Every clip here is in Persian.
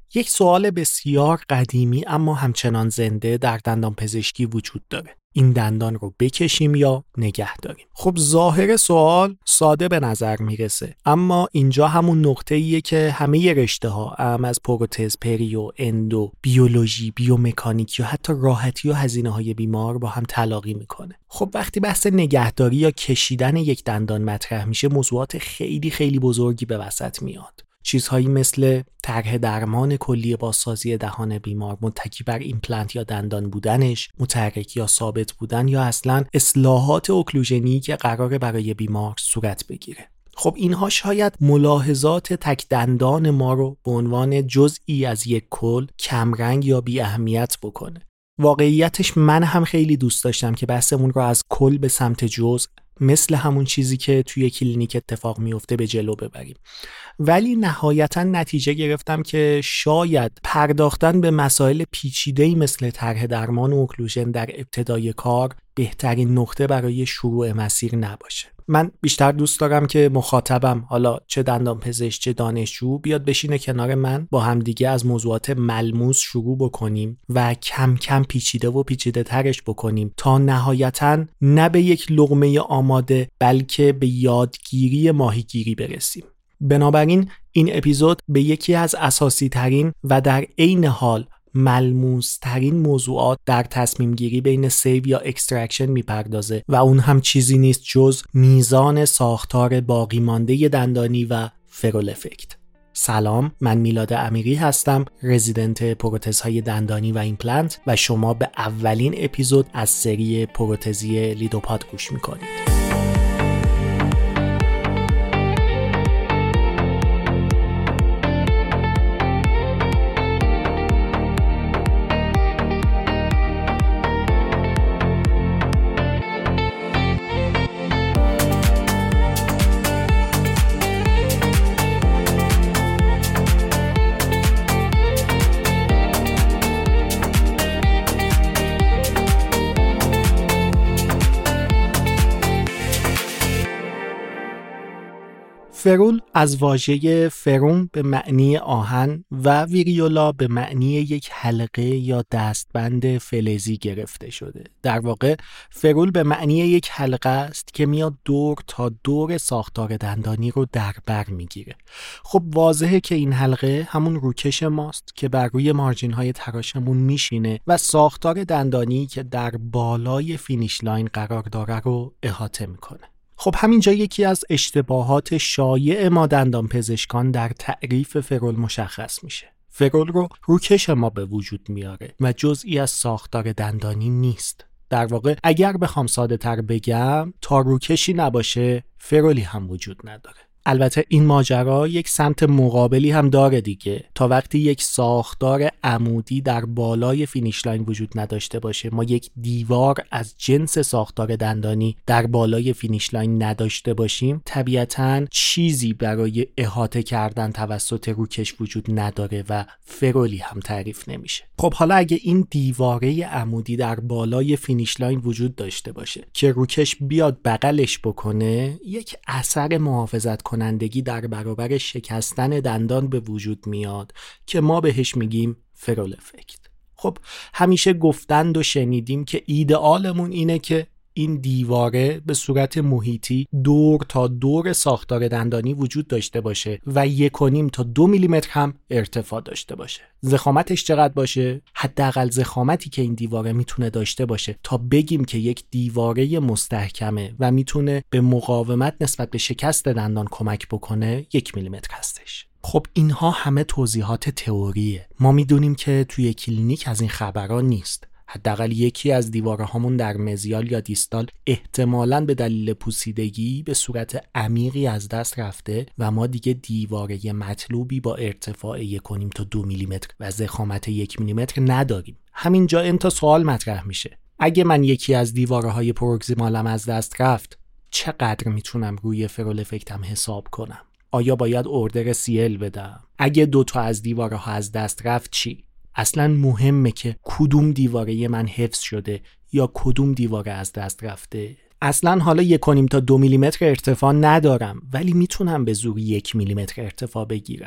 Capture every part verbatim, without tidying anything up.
یک سوال بسیار قدیمی اما همچنان زنده در دندان پزشکی وجود داره. این دندان رو بکشیم یا نگه داریم؟ خب ظاهر سوال ساده به نظر میرسه، اما اینجا همون نقطه ایه که همه رشته ها هم از پروتز، پریو، اندو، بیولوژی، بیومکانیک یا حتی راحتی و هزینه های بیمار با هم تلاقی میکنه. خب وقتی بحث نگهداری یا کشیدن یک دندان مطرح میشه، موضوعات خیلی خیلی بزرگی به وسط میاد. چیزهایی مثل طرح درمان کلی بازسازی دهان بیمار متکی بر ایمپلنت یا دندان بودنش، متحرک یا ثابت بودن، یا اصلاً اصلاحات اوکلوژنی که قراره برای بیمار صورت بگیره. خب اینها شاید ملاحظات تک دندان ما رو به عنوان جزئی از یک کل کمرنگ یا بی اهمیت بکنه. واقعیتش من هم خیلی دوست داشتم که بحثمون رو از کل به سمت جزء، مثل همون چیزی که توی کلینیک اتفاق میفته، به جلو ببریم. ولی نهایتاً نتیجه گرفتم که شاید پرداختن به مسائل پیچیده‌ای مثل طرح درمان و اوکلوژن در ابتدای کار بهترین نقطه برای شروع مسیر نباشه. من بیشتر دوست دارم که مخاطبم، حالا چه دندان پزشک چه دانشجو، بیاد بشینه کنار من، با همدیگه از موضوعات ملموس شروع بکنیم و کم کم پیچیده و پیچیده ترش بکنیم تا نهایتاً نه به یک لقمه آماده بلکه به یادگیری ماهیگیری برسیم. بنابراین این اپیزود به یکی از اساسی ترین و در عین حال ملموس ترین موضوعات در تصمیم گیری بین سیو یا اکسترکشن میپردازه و اون هم چیزی نیست جز میزان ساختار باقی مانده دندانی و فرول افکت. سلام، من میلاد امیری هستم، رزیدنت پروتزهای دندانی و ایمپلنت، و شما به اولین اپیزود از سری پروتزی لیدوپاد گوش میکنید. فرول از واژه فروم به معنی آهن و ویریولا به معنی یک حلقه یا دستبند فلزی گرفته شده. در واقع فرول به معنی یک حلقه است که میاد دور تا دور ساختار دندانی رو در بر میگیره. خب واضحه که این حلقه همون روکش ماست که بر روی مارجین های تراشمون میشینه و ساختار دندانی که در بالای فینیش لاین قرار داره رو احاطه میکنه. خب همینجا یکی از اشتباهات شایع ما دندان پزشکان در تعریف فرول مشخص میشه. فرول رو روکش ما به وجود میاره و جزئی از ساختار دندانی نیست. در واقع اگر بخوام ساده تر بگم، تا روکشی نباشه فرولی هم وجود نداره. البته این ماجرا یک سمت مقابلی هم داره دیگه. تا وقتی یک ساختار عمودی در بالای فینیش لاین وجود نداشته باشه، ما یک دیوار از جنس ساختار دندانی در بالای فینیش لاین نداشته باشیم، طبیعتاً چیزی برای احاطه کردن توسط روکش وجود نداره و فرولی هم تعریف نمیشه. خب حالا اگه این دیواره عمودی در بالای فینیش لاین وجود داشته باشه که روکش بیاد بغلش بکنه، یک اثر محافظت کنندگی در برابر شکستن دندان به وجود میاد که ما بهش میگیم فرول افکت. خب همیشه گفتند و شنیدیم که ایدئالمون اینه که این دیواره به صورت محیطی دور تا دور ساختار دندانی وجود داشته باشه و یک و نیم تا دو میلیمتر هم ارتفاع داشته باشه. ضخامتش چقدر باشه؟ حداقل ضخامتی که این دیواره میتونه داشته باشه تا بگیم که یک دیواره مستحکمه و میتونه به مقاومت نسبت به شکست دندان کمک بکنه، یک میلیمتر هستش. خب اینها همه توضیحات تئوریه. ما میدونیم که توی کلینیک از این خبرها نیست. حداقل یکی از دیواره هامون در مزیال یا دیستال احتمالاً به دلیل پوسیدگی به صورت عمیقی از دست رفته و ما دیگه دیواره مطلوبی با ارتفاع یک و نیم تا دو میلیمتر و ضخامت یک میلیمتر نداریم. همینجا این تا سوال مطرح میشه: اگه من یکی از دیواره های پروگزیمالم از دست رفت، چقدر میتونم روی فرول افکتم حساب کنم؟ آیا باید اوردر سی ال بدم؟ اگه دو تا از دیواره ها از دست رفت چی؟ اصلا مهمه که کدوم دیواره من حفظ شده یا کدوم دیواره از دست رفته. اصلا حالا یک و نیم تا دو میلیمتر ارتفاع ندارم، ولی میتونم به زور یک میلیمتر ارتفاع بگیرم.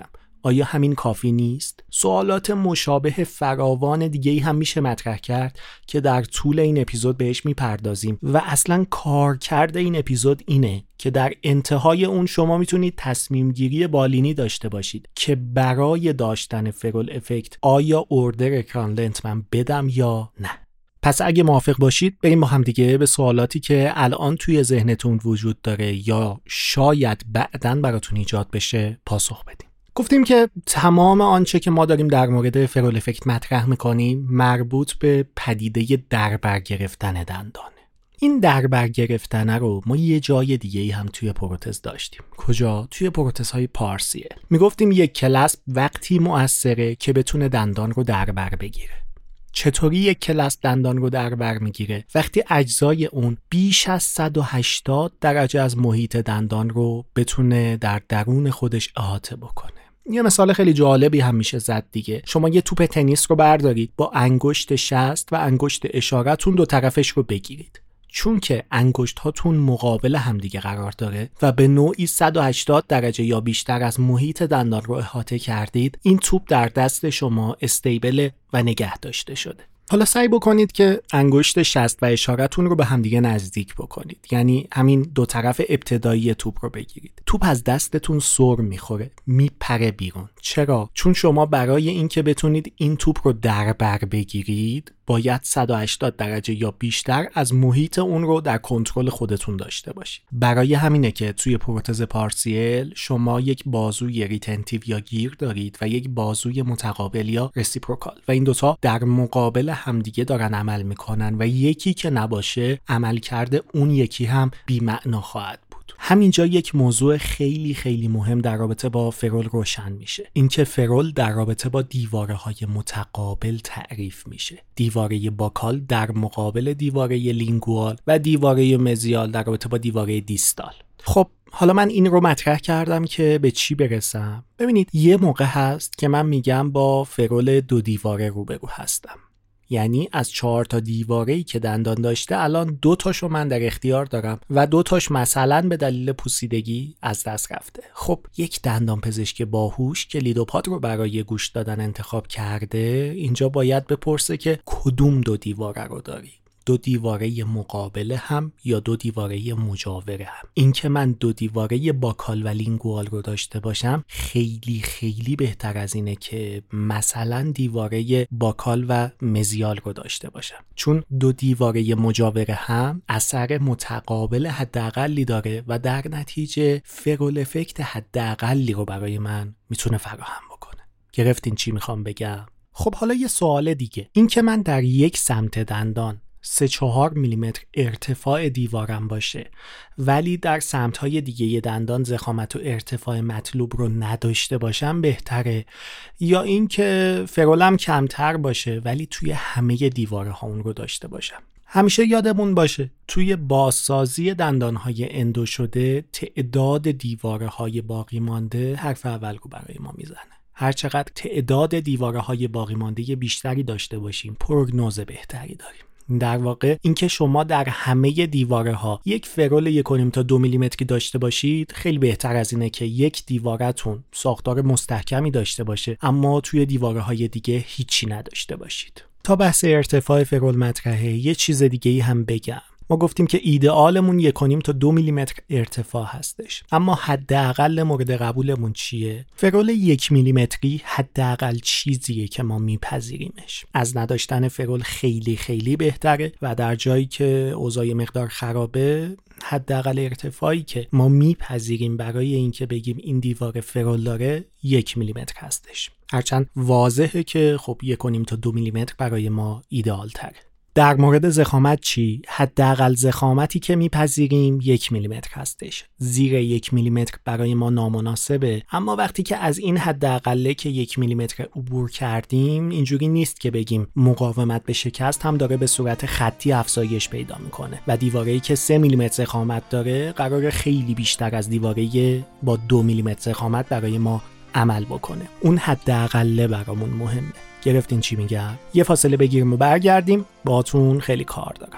آیا همین کافی نیست؟ سوالات مشابه فراوان دیگه‌ای هم میشه مطرح کرد که در طول این اپیزود بهش میپردازیم و اصلاً کارکرد این اپیزود اینه که در انتهای اون شما میتونید تصمیم گیری بالینی داشته باشید که برای داشتن فرول افکت آیا اوردر اکران لنت من بدم یا نه. پس اگه موافق باشید بریم با هم دیگه به سوالاتی که الان توی ذهنتون وجود داره یا شاید بعداً براتون ایجاد بشه پاسخ بدیم. گفتیم که تمام آنچه که ما داریم در مورد فرول افکت مطرح میکنیم مربوط به پدیده دربر گرفتن دندانه. این دربر گرفتن رو ما یه جای دیگه ای هم توی پروتز داشتیم. کجا؟ توی پروتز های پارسیل. میگفتیم یک کلسپ وقتی مؤثره که بتونه دندان رو دربر بگیره. چطوری یک کلسپ دندان رو دربر میگیره؟ وقتی اجزای اون بیش از صد و هشتاد درجه از محیط دندان رو بتونه در درون خودش احاطه بکنه. یه مثال خیلی جالبی هم میشه زد دیگه. شما یه توپ تنیس رو بردارید، با انگشت شست و انگشت اشارتون دو طرفش رو بگیرید. چون که انگشت هاتون مقابل همدیگه قرار داره و به نوعی صد و هشتاد درجه یا بیشتر از محیط دندان رو احاطه کردید، این توپ در دست شما استیبل و نگه داشته شده. حالا سعی بکنید که انگشت شست و اشارتون رو به همدیگه نزدیک بکنید، یعنی همین دو طرف ابتدایی توپ رو بگیرید. توپ از دستتون سر میخوره، میپره بیرون. چرا؟ چون شما برای اینکه بتونید این توپ رو دربر بگیرید باید صد و هشتاد درجه یا بیشتر از محیط اون رو در کنترل خودتون داشته باشید. برای همینه که توی پروتز پارسیل شما یک بازوی ریتنتیو یا گیر دارید و یک بازوی متقابل یا رسیپروکال و این دوتا در مقابل همدیگه دارن عمل میکنن و یکی که نباشه عمل کرده اون یکی هم بی‌معنا خواهد بود. همینجا یک موضوع خیلی خیلی مهم در رابطه با فرول روشن میشه. اینکه فرول در رابطه با دیواره های متقابل تعریف میشه. دیواره باکال در مقابل دیواره لینگوال و دیواره مزیال در رابطه با دیواره دیستال. خب حالا من این رو مطرح کردم که به چی برسم؟ ببینید یه موقع هست که من میگم با فرول دو دیواره روبرو هستم. یعنی از چهار تا دیواره‌ای که دندان داشته الان دو تاشو من در اختیار دارم و دو تاش مثلا به دلیل پوسیدگی از دست رفته. خب یک دندان پزشک باهوش که لیدوپاد رو برای گوش دادن انتخاب کرده اینجا باید بپرسه که کدوم دو دیواره رو داری؟ دو دیواره مقابله هم یا دو دیواره مجاوره هم؟ این که من دو دیواره باکال و لینگوال رو داشته باشم خیلی خیلی بهتر از اینه که مثلا دیواره باکال و مزیال رو داشته باشم، چون دو دیواره مجاوره هم اثر متقابل حداقلی داره و در نتیجه فرول افکت حداقلی رو برای من میتونه فراهم بکنه. گرفتین چی میخوام بگم؟ خب حالا یه سوال دیگه، این که من در یک سمت دندان سه چهار میلیمتر ارتفاع دیوارم باشه ولی در سمت‌های دیگه دندان ضخامت و ارتفاع مطلوب رو نداشته باشم بهتره، یا اینکه فرولم کمتر باشه ولی توی همه دیواره ها اون رو داشته باشم؟ همیشه یادمون باشه توی بازسازی دندان‌های اندو شده تعداد دیواره های باقی مانده حرف اول رو برای ما میزنه. هر چقدر تعداد دیواره های باقی مانده بیشتری داشته باشیم پروگنوز بهتری داریم. در واقع اینکه شما در همه دیواره ها یک فرول یک و نیم تا دو میلیمتری داشته باشید خیلی بهتر از اینه که یک دیوارتون ساختار مستحکمی داشته باشه اما توی دیواره های دیگه هیچی نداشته باشید. تا بحث ارتفاع فرول مطرحه یه چیز دیگه ای هم بگم. ما گفتیم که ایدئالمون یک و نیم تا دو میلیمتر ارتفاع هستش، اما حداقل مورد قبولمون چیه؟ فرول یک میلیمتری حداقل چیزیه که ما میپذیریمش. از نداشتن فرول خیلی خیلی بهتره و در جایی که اوضاع مقدار خرابه حداقل ارتفاعی که ما میپذیریم برای اینکه بگیم این دیوار فرول داره یک میلیمتر هستش. هرچند واضحه که خب یک و نیم تا دو میلیمتر برای ما ایدئال تره. در مورد ضخامت چی؟ حداقل ضخامتی که میپذیریم یک میلیمتر هستش. زیر یک میلیمتر برای ما نامناسبه، اما وقتی که از این حداقله که یک میلیمتر عبور کردیم اینجوری نیست که بگیم مقاومت به شکست هم داره به صورت خطی افزایش پیدا میکنه و دیواره‌ای که سه میلیمتر ضخامت داره قراره خیلی بیشتر از دیواره‌ای با دو میلیمتر ضخامت برای ما عمل بکنه. اون حداقله برامون مهمه. گرفتین چی میگم؟ یه فاصله بگیریم و برگردیم، باهاتون خیلی کار دارم.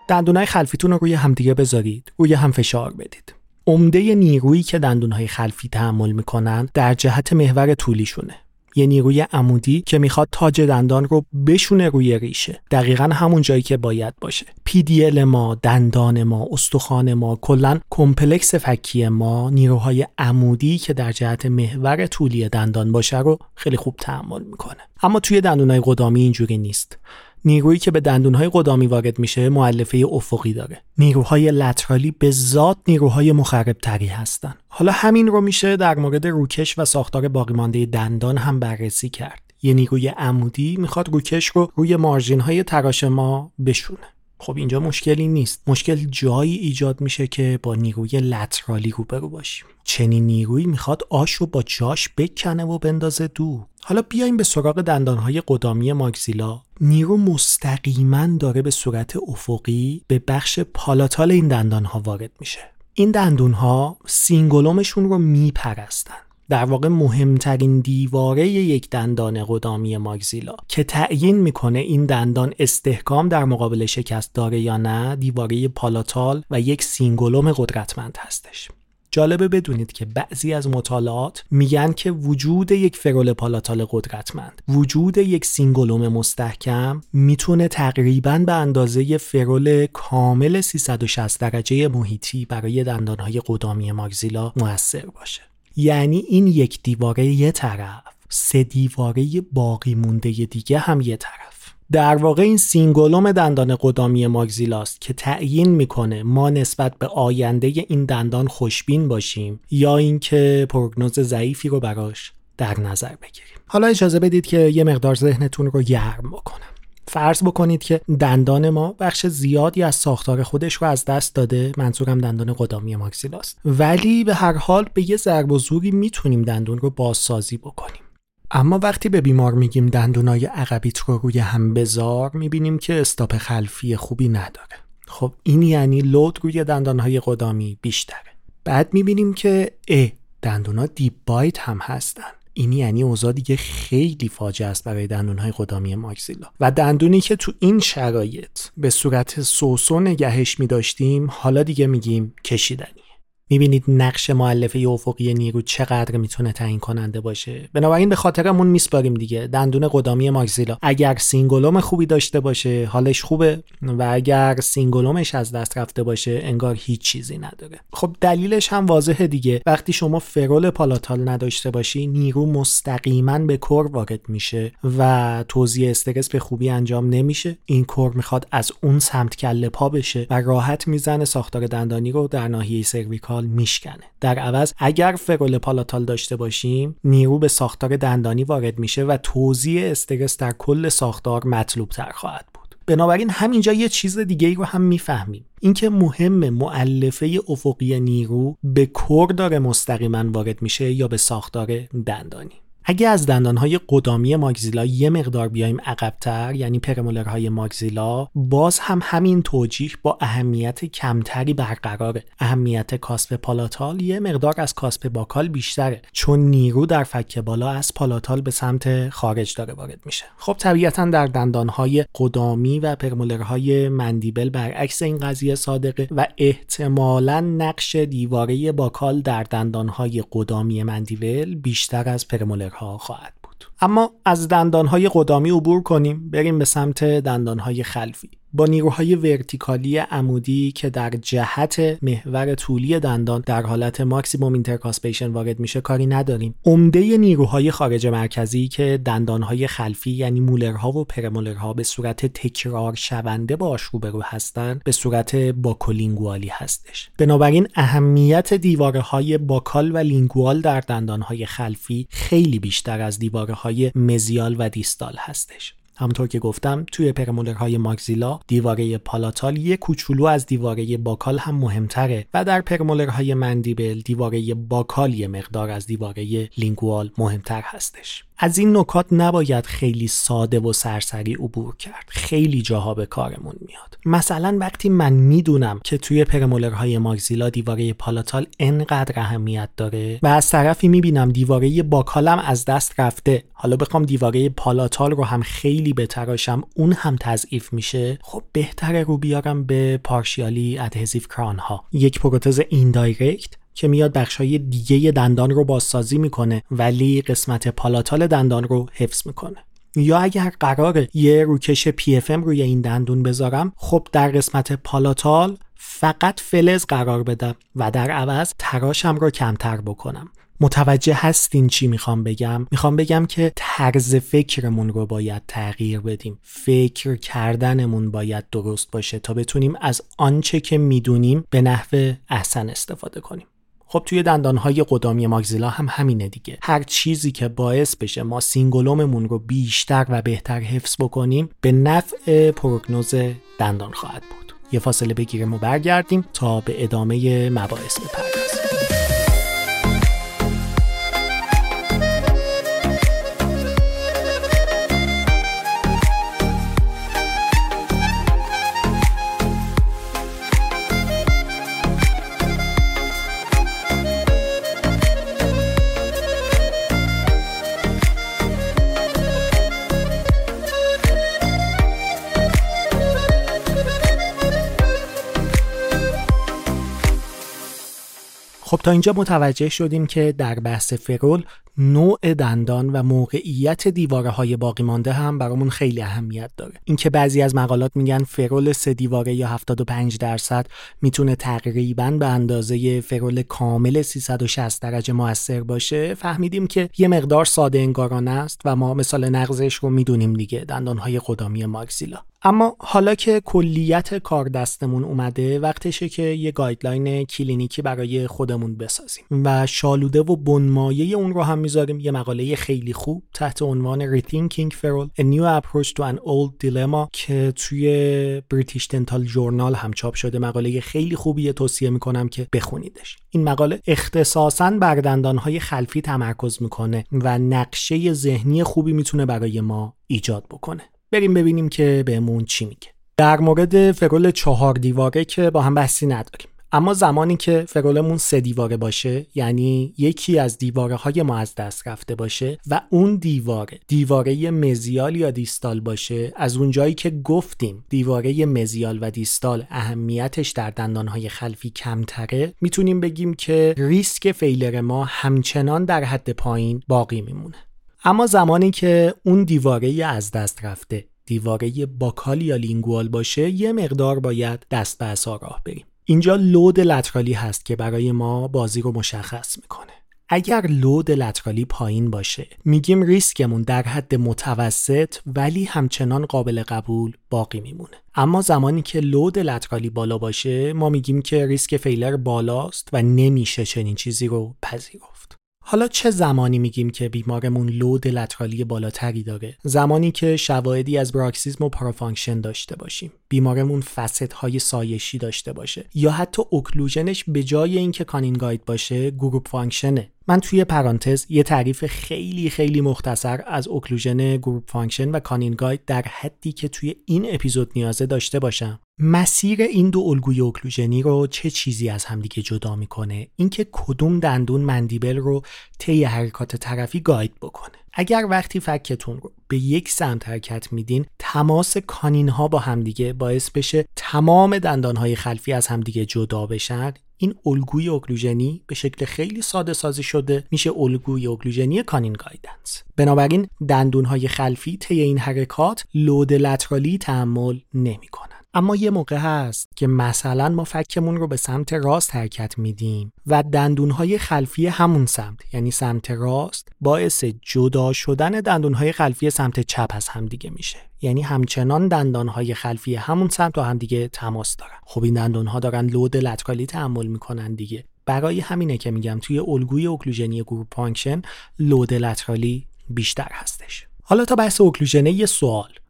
دندونای خلفیتون رو روی همدیگه بذارید، روی هم فشار بدید. عمده نیرویی که دندونهای خلفی تحمل میکنن در جهت محور طولیشونه. یه نیروی عمودی که میخواد تاج دندان رو بشونه روی ریشه، دقیقاً همون جایی که باید باشه. پی دی ال ما، دندان ما، استخوان ما، کلاً کمپلکس فکی ما نیروهای عمودی که در جهت محور طولی دندان باشه رو خیلی خوب تحمل میکنه. اما توی دندونهای قدامی اینجوری نیست. نیرویی که به دندونهای قدامی وارد میشه مؤلفه افقی داره. نیروهای لترالی به ذات نیروهای مخربتری هستن. حالا همین رو میشه در مورد روکش و ساختار باقی مانده دندان هم بررسی کرد. یه نیروی عمودی میخواد روکش رو روی مارژین‌های تراش ما بشونه. خب اینجا مشکلی نیست. مشکل جایی ایجاد میشه که با نیروی لترالی روبرو باشیم. چنین نیرویی میخواد آش رو با جاش بکنه و بندازه دور. حالا بیایم به سراغ دندانهای قدامی ماکسیلا. نیرو مستقیما داره به صورت افقی به بخش پالاتال این دندانها وارد میشه. این دندونها سینگولومشون رو میپرستن. در واقع مهمترین دیواره یک دندان قدامی ماکسیلا که تعیین میکنه این دندان استحکام در مقابل شکست داره یا نه، دیواره پالاتال و یک سینگولوم قدرتمند هستش. جالبه بدونید که بعضی از مطالعات میگن که وجود یک فرول پالاتال قدرتمند، وجود یک سینگولوم مستحکم میتونه تقریباً به اندازه فرول کامل سیصد و شصت درجه محیطی برای دندانهای قدامی ماکسیلا مؤثر باشه. یعنی این یک دیواره یه طرف، سه دیواره باقی مونده دیگه هم یه طرف. در واقع این سینگولوم دندان قدامی ماکسیلاست که تعیین میکنه ما نسبت به آینده این دندان خوشبین باشیم یا اینکه پروگنوز ضعیفی رو براش در نظر بگیریم. حالا اجازه بدید که یه مقدار ذهنتون رو گرم بکنم. فرض بکنید که دندان ما بخش زیادی از ساختار خودش رو از دست داده، منظورم دندان قدامی ماکسیلاست، ولی به هر حال به یه ضرب و زوری میتونیم دندون رو بازسازی بکنیم. اما وقتی به بیمار میگیم دندونای عقبیت رو روی هم بذار، میبینیم که استاپ خلفی خوبی نداره. خب این یعنی لود روی دندانهای قدامی بیشتره. بعد میبینیم که اه دندونا دیپ بایت هم هستن. این یعنی اوضاع دیگه خیلی فاجعه است برای دندونهای قدامی ماکسیلا. و دندونی که تو این شرایط به صورت سوسو نگهش می‌داشتیم، حالا دیگه میگیم کشیدنی. میبینید نقش مؤلفه افقی نیرو چقدر میتونه تعیین کننده باشه. بنابراین به خاطرمون میسپاریم دیگه. دندون قدامی ماکسیلا اگر سینگولوم خوبی داشته باشه حالش خوبه و اگر سینگولومش از دست رفته باشه انگار هیچ چیزی نداره. خب دلیلش هم واضحه دیگه. وقتی شما فرول پالاتال نداشته باشی نیرو مستقیما به کور وارد میشه و توزیع استرس به خوبی انجام نمیشه. این کور میخواد از اون سمت کله پا بشه و راحت میزنه ساختار دندانی رو در ناحیه سرویکال میشکنه. در عوض اگر فرول پالاتال داشته باشیم نیرو به ساختار دندانی وارد میشه و توزیع استرس در کل ساختار مطلوب تر خواهد بود. بنابراین همینجا یه چیز دیگه ای رو هم میفهمیم، اینکه مهم مؤلفه افقی نیرو به کور داره مستقیما وارد میشه یا به ساختار دندانی. اگه از دندانهای قدامی ماکسیلا یه مقدار بیایم عقب‌تر، یعنی پرمولرهای ماکسیلا، باز هم همین توجیه با اهمیت کمتری برقراره. اهمیت کاسپ پالاتال یه مقدار از کاسپ باکال بیشتره، چون نیرو در فک بالا از پالاتال به سمت خارج داره وارد میشه. خب طبیعتاً در دندانهای قدامی و پرمولرهای مندیبل برعکس این قضیه صادقه و احتمالاً نقش دیواره باکال در دندانهای قدامی مندیبل بیشتر از پرمولر ها خواهد بود. اما از دندانهای قدامی عبور کنیم، بریم به سمت دندانهای خلفی. با نیروهای ورتیکالی عمودی که در جهت محور طولی دندان در حالت ماکسیموم اینترکاسپیشن وارد میشه کاری نداریم. عمده نیروهای خارج مرکزی که دندانهای خلفی یعنی مولرها و پرمولرها به صورت تکرار شونده باش روبرو هستن به صورت باکولینگوالی هستش. بنابراین اهمیت دیوارهای باکال و لینگوال در دندانهای خلفی خیلی بیشتر از دیوارهای مزیال و دیستال هستش. همونطور که گفتم توی پرمولرهای ماکسیلا دیواره پالاتال یک کوچولو از دیواره باکال هم مهمتره و در پرمولرهای مندیبل دیواره باکال یک مقدار از دیواره لینگوال مهمتر هستش. از این نکات نباید خیلی ساده و سرسری عبور کرد. خیلی جاها به کارمون میاد. مثلا وقتی من میدونم که توی پرمولرهای ماکسیلا دیواره پالاتال انقدر اهمیت داره و از طرفی میبینم دیواره باکالم از دست رفته، حالا بخوام دیواره پالاتال رو هم خیلی بتراشم اون هم تضعیف میشه، خب بهتره رو بیارم به پارشیالی ادهزیو کران ها، یک پروتز ایندایرکت که میاد بخشای دیگه دندان رو بازسازی میکنه ولی قسمت پالاتال دندان رو حفظ میکنه. یا اگر قراره یه روکش پی اف ام روی این دندون بذارم، خب در قسمت پالاتال فقط فلز قرار بدم و در عوض تراشم رو کمتر بکنم. متوجه هستین چی میخوام بگم؟ میخوام بگم که طرز فکرمون رو باید تغییر بدیم. فکر کردنمون باید درست باشه تا بتونیم از آنچه که میدونیم به نحو احسن استفاده کنیم. خب توی دندانهای قدامی ماکسیلا هم همینه دیگه. هر چیزی که باعث بشه ما سینگولوممون رو بیشتر و بهتر حفظ بکنیم به نفع پروگنوز دندان خواهد بود. یه فاصله بگیریم و برگردیم تا به ادامه مباحث بپردازیم. خب تا اینجا متوجه شدیم که در بحث فرول نوع دندان و موقعیت دیواره های باقی مانده هم برامون خیلی اهمیت داره. اینکه بعضی از مقالات میگن فرول سه دیواره یا هفتاد و پنج درصد میتونه تقریباً به اندازه فرول کامل سیصد و شصت درجه مؤثر باشه، فهمیدیم که یه مقدار ساده انگارانه است و ما مثال نقضش رو میدونیم دیگه، دندان های قدامی ماکسیلا. اما حالا که کلیت کار دستمون اومده، وقتشه که یه گایدلاین کلینیکی برای خودمون بسازیم و شالوده و بنمایه اون رو هم میذاریم. یه مقاله خیلی خوب تحت عنوان Rethinking Ferrule: A New Approach to an Old Dilemma که توی بریتیش دنتال جورنال هم چاپ شده. مقاله خیلی خوبیه، توصیه میکنم که بخونیدش. این مقاله اختصاصاً بر دندانهای خلفی تمرکز میکنه و نقشه ذهنی خوبی میتونه برای ما ایجاد بکنه. بریم ببینیم که بهمون چی میگه. در مورد فرول چهار دیواره که با هم بحثی نداریم، اما زمانی که فرولمون سه دیواره باشه، یعنی یکی از دیواره های ما از دست رفته باشه و اون دیواره دیواره مزیال یا دیستال باشه، از اونجایی که گفتیم دیواره مزیال و دیستال اهمیتش در دندانهای خلفی کمتره، میتونیم بگیم که ریسک فیلر ما همچنان در حد پایین باقی میمونه. اما زمانی که اون دیواره از دست رفته دیواره باکال یا لینگوال باشه، یه مقدار باید دست به عصا راه بریم. اینجا لود لترالی هست که برای ما بازی رو مشخص میکنه. اگر لود لترالی پایین باشه، میگیم ریسکمون در حد متوسط ولی همچنان قابل قبول باقی میمونه. اما زمانی که لود لترالی بالا باشه، ما میگیم که ریسک فیلر بالاست و نمیشه چنین چیزی رو پذیرفت. حالا چه زمانی میگیم که بیمارمون لود لترالی بالاتری داره؟ زمانی که شواهدی از براکسیسم و پارافانکشن داشته باشیم، بیمارمون فست‌های سایشی داشته باشه، یا حتی اوکلوژنش به جای اینکه کانینگاید باشه گروپ فانکشنه. من توی پرانتز یه تعریف خیلی خیلی مختصر از اوکلوژن، گروپ فانکشن و کانینگاید در حدی که توی این اپیزود نیازه داشته باشم. مسیر این دو الگوی اوکلوژنی رو چه چیزی از همدیگه جدا میکنه؟ اینکه کدوم دندون مندیبل رو طی حرکات طرفی گاید بکنه. اگر وقتی فکتون رو به یک سمت حرکت میدین، تماس کانین ها با همدیگه باعث بشه تمام دندانهای خلفی از همدیگه جدا بشن، این الگوی اوکلوژنی به شکل خیلی ساده سازی شده میشه الگوی اوکلوژنی کانین گایدنس. بنابراین دندونهای خلفی طی این حرکات لود لترالی تحمل نمیکنن. اما یه موقع هست که مثلا ما فکمون رو به سمت راست حرکت میدیم و دندونهای خلفی همون سمت، یعنی سمت راست، باعث جدا شدن دندونهای خلفی سمت چپ از همدیگه میشه. یعنی همچنان دندانهای خلفی همون سمت با همدیگه تماس دارن. خب این دندونها دارن لود لترالی تحمل میکنن دیگه. برای همینه که میگم توی الگوی اوکلوژنی گروپ فانکشن لود لترالی بیشتر هستش. حالا تا بحث اوکلوژنه یه سوال.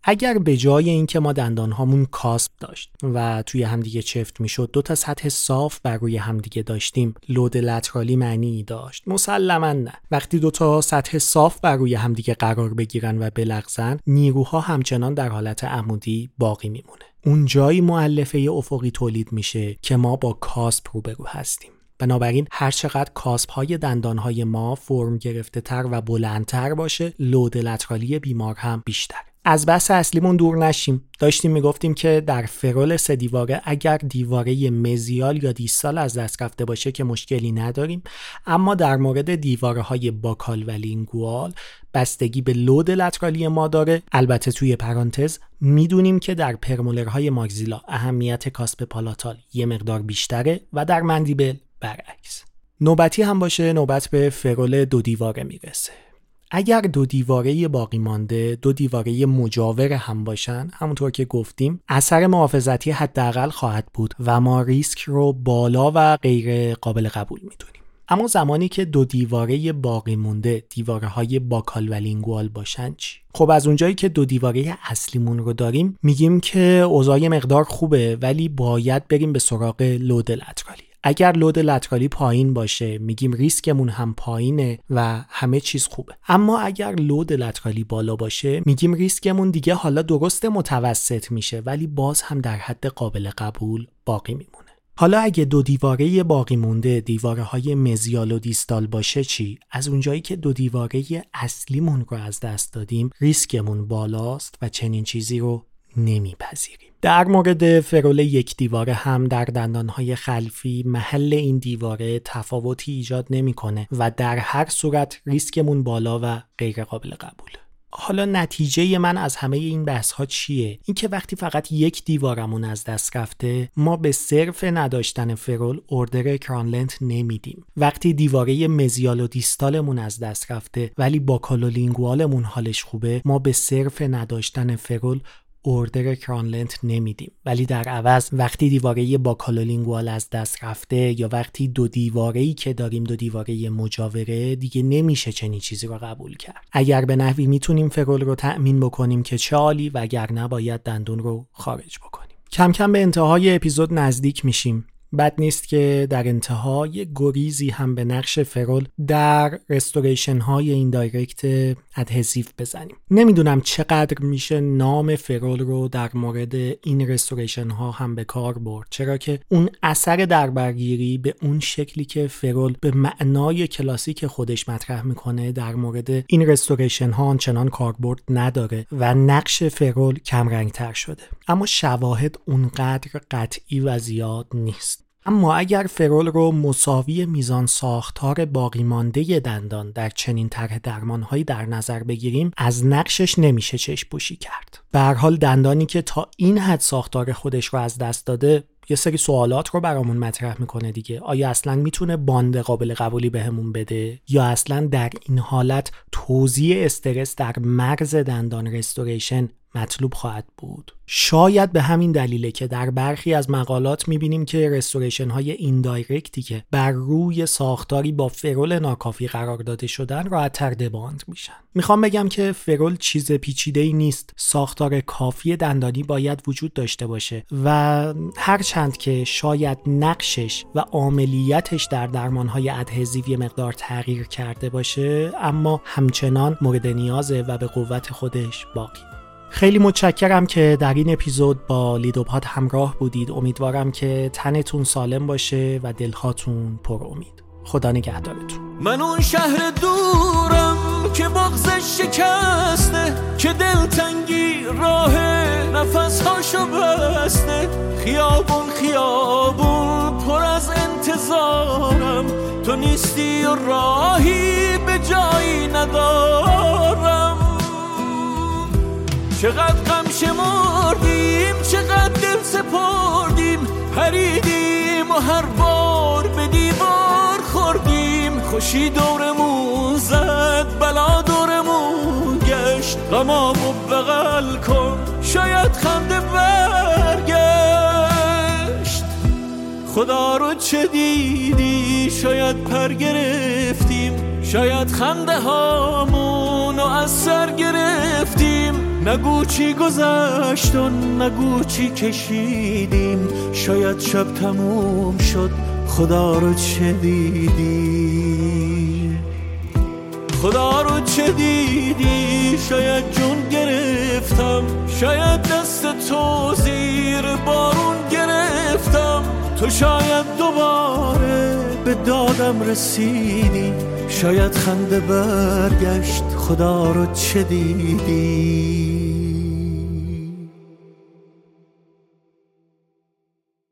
اگر به جای اینکه ما دندانهامون کاسب داشت و توی همدیگه چفت میشد دو تا سطح صاف بر روی همدیگه داشتیم، لود لترالی معنی داشت؟ مسلماً نه. وقتی دو تا سطح صاف بر روی همدیگه قرار بگیرن و بلغزن، نیروها همچنان در حالت عمودی باقی میمونه. اون جایی مؤلفه افقی تولید میشه که ما با کاسب روبرو هستیم. بنابراین هر چقدر کاسب‌های دندانهای ما فرم گرفته تر و بلندتر باشه، لود لترالی بیمار هم بیشتر. از بحث اصلیمون دور نشیم. داشتیم میگفتیم که در فرول سه دیواره اگر دیواره مزیال یا دیستال از دست رفته باشه که مشکلی نداریم، اما در مورد دیواره های باکال و لینگوال بستگی به لود لترالی ما داره. البته توی پرانتز میدونیم که در پرمولرهای ماگزیلا اهمیت کاسب پالاتال یه مقدار بیشتره و در مندیبل برعکس. نوبتی هم باشه نوبت به فرول دو دیواره میرسه. اگر دو دیواره باقی مانده دو دیواره مجاور هم باشن، همونطور که گفتیم اثر محافظتی حداقل خواهد بود و ما ریسک رو بالا و غیر قابل قبول میدونیم. اما زمانی که دو دیواره باقی مونده دیواره های باکال و لینگوال باشن چی؟ خب از اونجایی که دو دیواره اصلیمون رو داریم میگیم که اوضاع مقدار خوبه، ولی باید بریم به سراغ لود لترالی. اگر لود لترالی پایین باشه میگیم ریسکمون هم پایینه و همه چیز خوبه. اما اگر لود لترالی بالا باشه میگیم ریسکمون دیگه حالا درست متوسط میشه، ولی باز هم در حد قابل قبول باقی میمونه. حالا اگه دو دیواره باقی مونده دیواره های مزیال و دیستال باشه چی؟ از اونجایی که دو دیواره اصلیمون رو از دست دادیم ریسکمون بالاست و چنین چیزی رو نمیپذیریم. در مورد فرول یک دیواره هم در دندانهای خلفی محل این دیواره تفاوتی ایجاد نمیکنه و در هر صورت ریسکمون بالا و غیر قابل قبوله. حالا نتیجه من از همه این بحث ها چیه؟ این که وقتی فقط یک دیوارمون از دست رفته ما به صرف نداشتن فرول اوردر کرانلنت نمیدیم. وقتی دیواره مزیال و دیستالمون از دست رفته ولی باکال و لینگوالمون حالش خوبه، ما به صرف نداشتن فرول اوردر کرانلنت نمیدیم. ولی در عوض وقتی دیواره باکال و لینگوال از دست رفته یا وقتی دو دیواره‌ای که داریم دو دیواره مجاوره، دیگه نمیشه چنین چیزی رو قبول کرد. اگر به نحوی میتونیم فرول رو تأمین بکنیم که چه عالی، وگرنه باید دندون رو خارج بکنیم. کم کم به انتهای اپیزود نزدیک میشیم. بد نیست که در انتها یه گریزی هم به نقش فرول در رستوریشن های این دایرکت ادهزیو بزنیم. نمیدونم چقدر میشه نام فرول رو در مورد این رستوریشن ها هم به کار برد، چرا که اون اثر دربرگیری به اون شکلی که فرول به معنای کلاسیک خودش مطرح میکنه در مورد این رستوریشن ها آنچنان کاربرد نداره و نقش فرول کم رنگ تر شده. اما شواهد اونقدر قطعی و زیاد نیست. اما اگر فرول رو مساوی میزان ساختار باقی مانده دندان در چنین طرح درمانهایی در نظر بگیریم، از نقشش نمیشه چشم پوشی کرد. به هر حال دندانی که تا این حد ساختار خودش رو از دست داده یه سری سوالات رو برامون مطرح میکنه دیگه. آیا اصلا میتونه باند قابل قبولی بهمون بده، یا اصلا در این حالت توزیع استرس در مرز دندان رستوریشن مطلوب خواهد بود؟ شاید به همین دلیله که در برخی از مقالات میبینیم که رستوریشن های ایندایرکتی که بر روی ساختاری با فرول ناکافی قرار داده شدن راحت‌تر دباند میشن. میخوام بگم که فرول چیز پیچیده‌ای نیست. ساختار کافی دندانی باید وجود داشته باشه و هرچند که شاید نقشش و عملیاتش در درمانهای ادهزیو مقدار تغییر کرده باشه، اما همچنان مورد نیازه و به قوت خودش باقی. خیلی متشکرم که در این اپیزود با لیدوپاد همراه بودید. امیدوارم که تنتون سالم باشه و دلهاتون پر امید. خدا نگهدارتون. من اون شهر دورم که بغضش شکسته، که دلتنگی راه نفسهاشو بسته، خیابون خیابون پر از انتظارم، تو نیستی و راهی به جایی ندارم. چقدر غم شمردیم، چقدر دل سپردیم، پریدیم و هر بار به دیوار خوردیم. خوشی دورمون زد، بلا دورمون گشت، غمامو بغل کن شاید خنده برگشت. خدا رو چه دیدی؟ شاید پر گرفتیم، شاید خنده هامونو از سر گرفتیم. نگو چی گذشت و نگو چی کشیدیم، شاید شب تموم شد خدا رو چه دیدی، خدا رو چه دیدی. شاید جون گرفتم، شاید دست تو زیر بارون گرفتم، تو شاید دوباره به دادم رسیدی، شاید خنده برگشت خدا رو چه دیدی.